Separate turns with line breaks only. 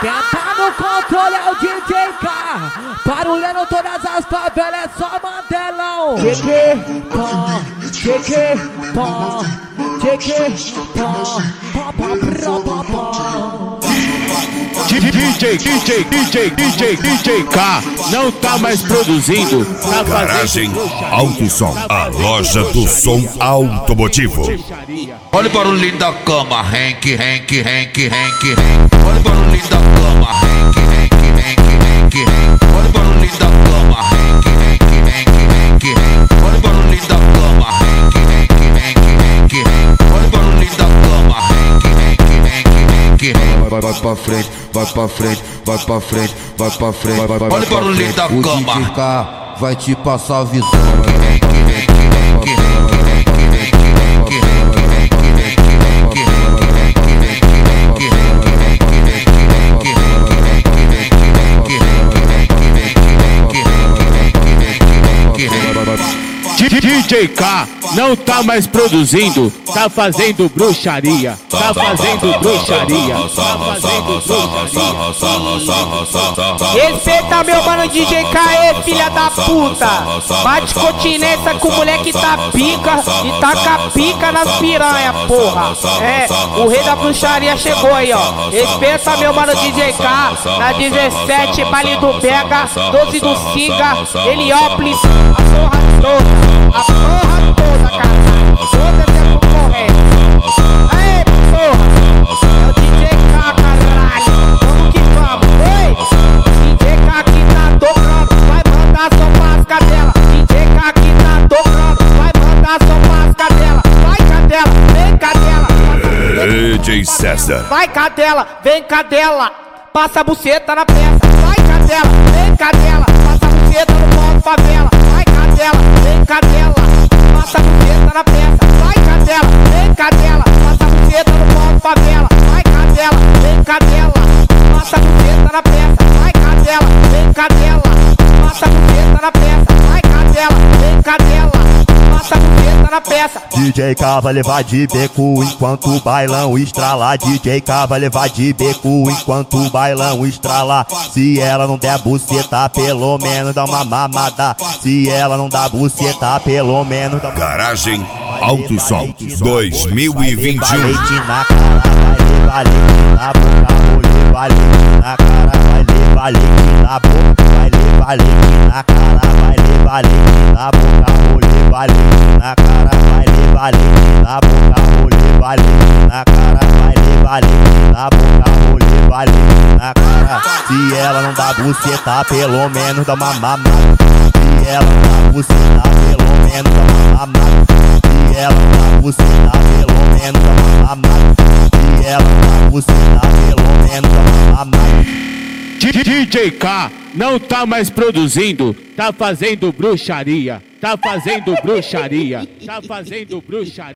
Quem tá no controle é o DJ K. Barulhando todas as favelas é só Mandelão. Cheque, pó, cheque, pó, cheque, pó, pó, pó.
DJ K não tá mais produzindo, tá
Garagem Alto Som, a loja do som automotivo.
Olha o barulhinho da cama, Henk. Olha o barulhinho da cama, Henk. Olha o barulhinho da cama, Henk. Olha o barulhinho da cama, Henk. Olha o barulhinho da cama, Henk.
Vai pra frente, vai pra frente, vai pra frente, vai pra frente, vai pra frente.
Olha o barulhinho da
O
cama.
DJ K vai te passar a visão.
DJ K não tá mais produzindo, tá fazendo bruxaria, tá fazendo bruxaria, tá fazendo bruxaria.
Respeita meu mano DJ K, filha da puta. Bate continência com o moleque tá pica e taca pica nas piranha, porra. É, o rei da bruxaria chegou aí, ó. Respeita meu mano DJ K, na 17, baile do Pega, 12 do Siga, Heliópolis, a porra toda. A porra toda, caralho. Toda essa concorrência. Aê, porra. É o DJ K, caralho. Vamos que vamos. Oi. DJ K que tá tocando. Vai mandar só pras cadelas. DJ K que tá tocando. Vai mandar só pras cadelas. Vai, cadela. Vem, cadela.
DJ César.
Vai, cadela. Vem, cadela. Passa a buceta na peça. Vai, cadela. Vem, cadela. Passa a buceta no pau de favela. Vai, cadela. Vem, cadela. Passa a buceta na peça. Vai, cadela. Vem, cadela. Passa a buceta no pau de favela. Vai, cadela. Vem, cadela. Passa a buceta na peça. Vai, cadela. Vem, cadela. Passa a buceta na peça. Vai, cadela. Vem, cadela. Passa a buceta na peça.
DJ K vai levar de beco enquanto o bailão estrala. DJ K vai levar de beco enquanto o bailão estrala. Se ela não der buceta, pelo menos dá uma mamada. Se ela não dá buceta, pelo menos dá uma...
Garagem Alto Som 2021.
Valete na cara, vai levar leite na boca. Vou levar leite na cara, vai levar leite na boca. Vai levar leite na cara, vai levar leite na boca. Vou levar leite na cara, vai levar leite na boca. Vou levar leite na cara, vai levar leite na boca. Vou levar leite na cara. Se ela não dá buceta, pelo menos dá uma mamada. Se ela não dá buceta, pelo menos dá uma mamada. Se ela não dá buceta, pelo menos dá uma mamada. Se ela não dá buceta, pelo menos dá uma mamada.
DJ K não tá mais produzindo, tá fazendo bruxaria, tá fazendo bruxaria, tá fazendo bruxaria.